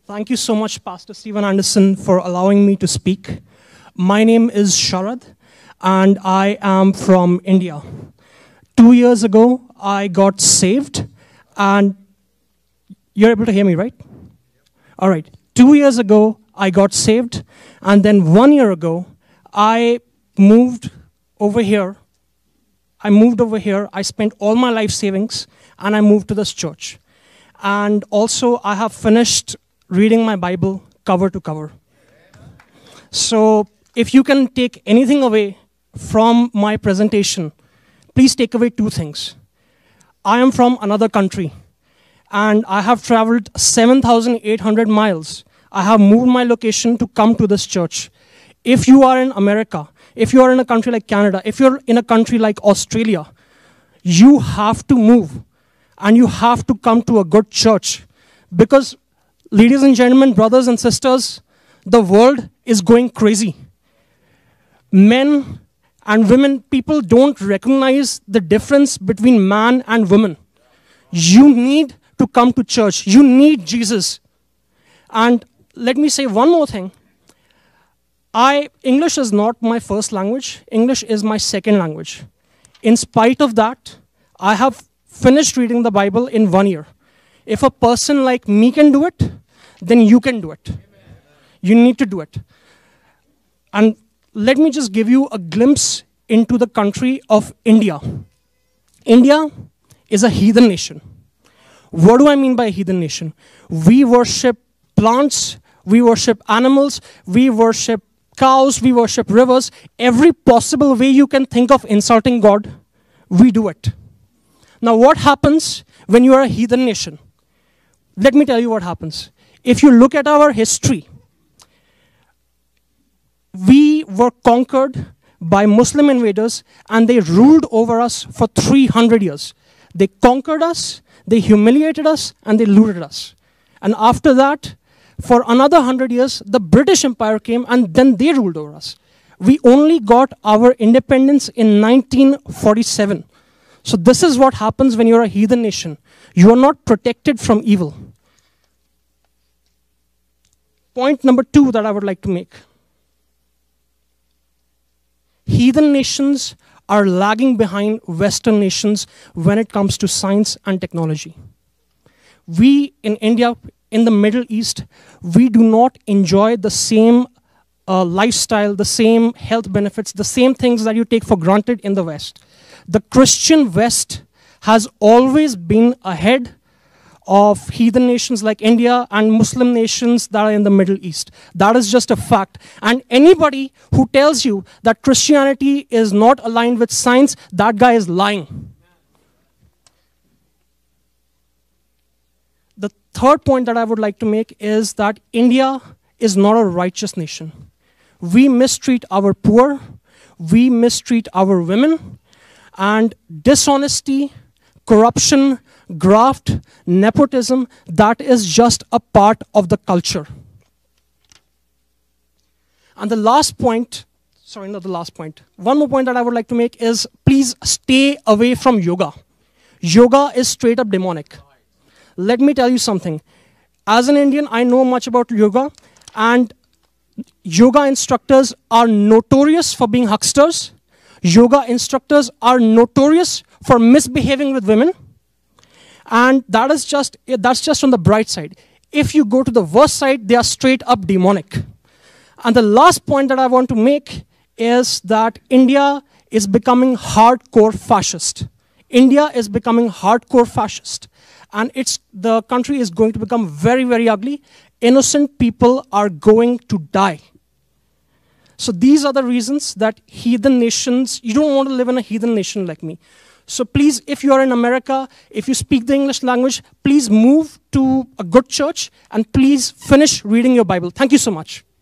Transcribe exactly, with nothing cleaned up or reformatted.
Thank you so much, Pastor Stephen Anderson, for allowing me to speak. My name is Sharad, and I am from India. Two years ago, I got saved, and you're able to hear me, right? All right. Two years ago, I got saved, and then one year ago, I moved over here. I moved over here. I spent all my life savings, and I moved to this church. And also, I have finished reading my Bible cover to cover. So, if you can take anything away from my presentation, please take away two things. I am from another country, and I have traveled seven thousand eight hundred miles. I have moved my location to come to this church. If you are in America, if you are in a country like Canada, if you're in a country like Australia, you have to move, and you have to come to a good church. Because, ladies and gentlemen, brothers and sisters, the world is going crazy. Men and women, people don't recognize the difference between man and woman. You need to come to church. You need Jesus. And let me say one more thing. I, English is not my first language. English is my second language. In spite of that, I have finished reading the Bible in one year. If a person like me can do it, then you can do it. Amen. You need to do it. And let me just give you a glimpse into the country of India. India is a heathen nation. What do I mean by a heathen nation? We worship plants, we worship animals, we worship cows, we worship rivers. Every possible way you can think of insulting God, we do it. Now, what happens when you are a heathen nation? Let me tell you what happens. If you look at our history, we were conquered by Muslim invaders, and they ruled over us for three hundred years. They conquered us, they humiliated us, and they looted us. And after that, for another one hundred years, the British Empire came, and then they ruled over us. We only got our independence in nineteen forty-seven. So this is what happens when you're a heathen nation. You are not protected from evil. Point number two that I would like to make. Heathen nations are lagging behind Western nations when it comes to science and technology. We in India, in the Middle East, we do not enjoy the same uh, lifestyle, the same health benefits, the same things that you take for granted in the West. The Christian West has always been ahead of heathen nations like India and Muslim nations that are in the Middle East. That is just a fact. And anybody who tells you that Christianity is not aligned with science, that guy is lying. The third point that I would like to make is that India is not a righteous nation. We mistreat our poor, we mistreat our women, and dishonesty, corruption, graft, nepotism, that is just a part of the culture. And the last point, sorry, not the last point, one more point that I would like to make is please stay away from yoga. Yoga is straight up demonic. Let me tell you something. As an Indian, I know much about yoga, and yoga instructors are notorious for being hucksters. Yoga instructors are notorious for misbehaving with women. And that is just, that's just on the bright side. If you go to the worst side, they are straight up demonic. And the last point that I want to make is that India is becoming hardcore fascist. India is becoming hardcore fascist. And it's, the country is going to become very, very ugly. Innocent people are going to die. So these are the reasons that heathen nations, you don't want to live in a heathen nation like me. So please, if you are in America, if you speak the English language, please move to a good church and please finish reading your Bible. Thank you so much.